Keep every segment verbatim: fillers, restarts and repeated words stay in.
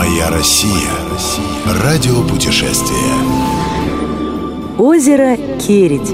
Моя Россия. Радиопутешествие. Озеро Кередь.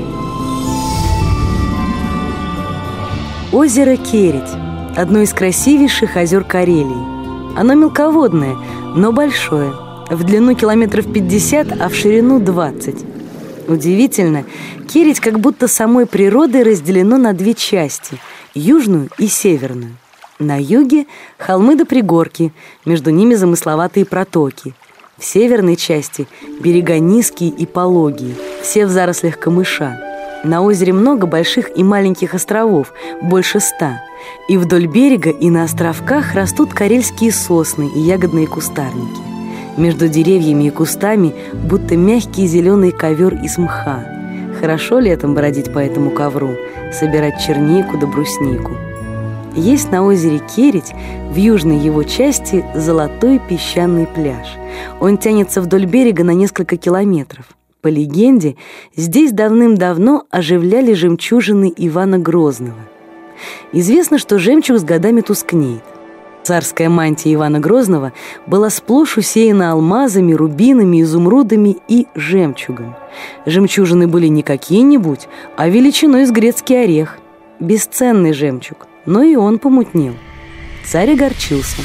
Озеро Кередь – одно из красивейших озер Карелии. Оно мелководное, но большое. В длину километров пятьдесят, а в ширину двадцать. Удивительно, Кередь как будто самой природой разделено на две части – южную и северную. На юге – холмы до пригорки, между ними замысловатые протоки. В северной части – берега низкие и пологие, все в зарослях камыша. На озере много больших и маленьких островов, больше ста. И вдоль берега и на островках растут карельские сосны и ягодные кустарники. Между деревьями и кустами будто мягкий зеленый ковер из мха. Хорошо летом бродить по этому ковру, собирать чернику да бруснику. Есть на озере Кередь, в южной его части, золотой песчаный пляж. Он тянется вдоль берега на несколько километров. По легенде, здесь давным-давно оживляли жемчужины Ивана Грозного. Известно, что жемчуг с годами тускнеет. Царская мантия Ивана Грозного была сплошь усеяна алмазами, рубинами, изумрудами и жемчугом. Жемчужины были не какие-нибудь, а величиной с грецкий орех. Бесценный жемчуг, но и он помутнел. Царь огорчился.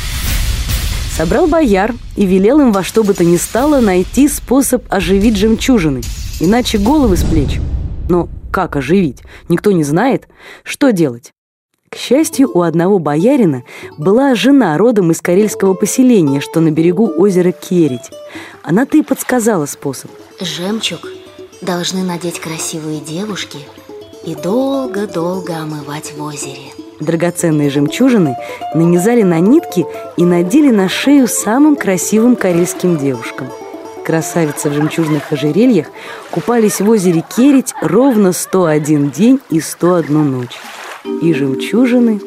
Собрал бояр и велел им во что бы то ни стало найти способ оживить жемчужины, иначе головы с плеч. Но как оживить? Никто не знает. Что делать? К счастью, у одного боярина была жена родом из карельского поселения, что на берегу озера Кередь. Она-то и подсказала способ. Жемчуг должны надеть красивые девушки и долго-долго омывать в озере. Драгоценные жемчужины нанизали на нитки и надели на шею самым красивым карельским девушкам. Красавицы в жемчужных ожерельях купались в озере Кередь ровно сто один день и сто одну ночь. И жемчужины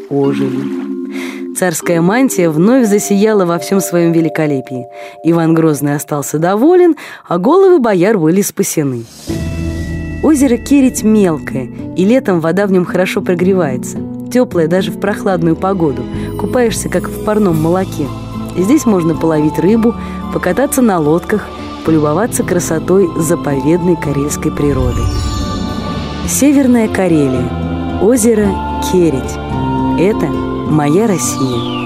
ожили. Царская мантия вновь засияла во всем своем великолепии. Иван Грозный остался доволен, а головы бояр были спасены. Озеро Кередь мелкое, и летом вода в нем хорошо прогревается. Теплая даже в прохладную погоду. Купаешься, как в парном молоке. Здесь можно половить рыбу, покататься на лодках, полюбоваться красотой заповедной карельской природы. Северная Карелия. Озеро Кередь. Это моя Россия.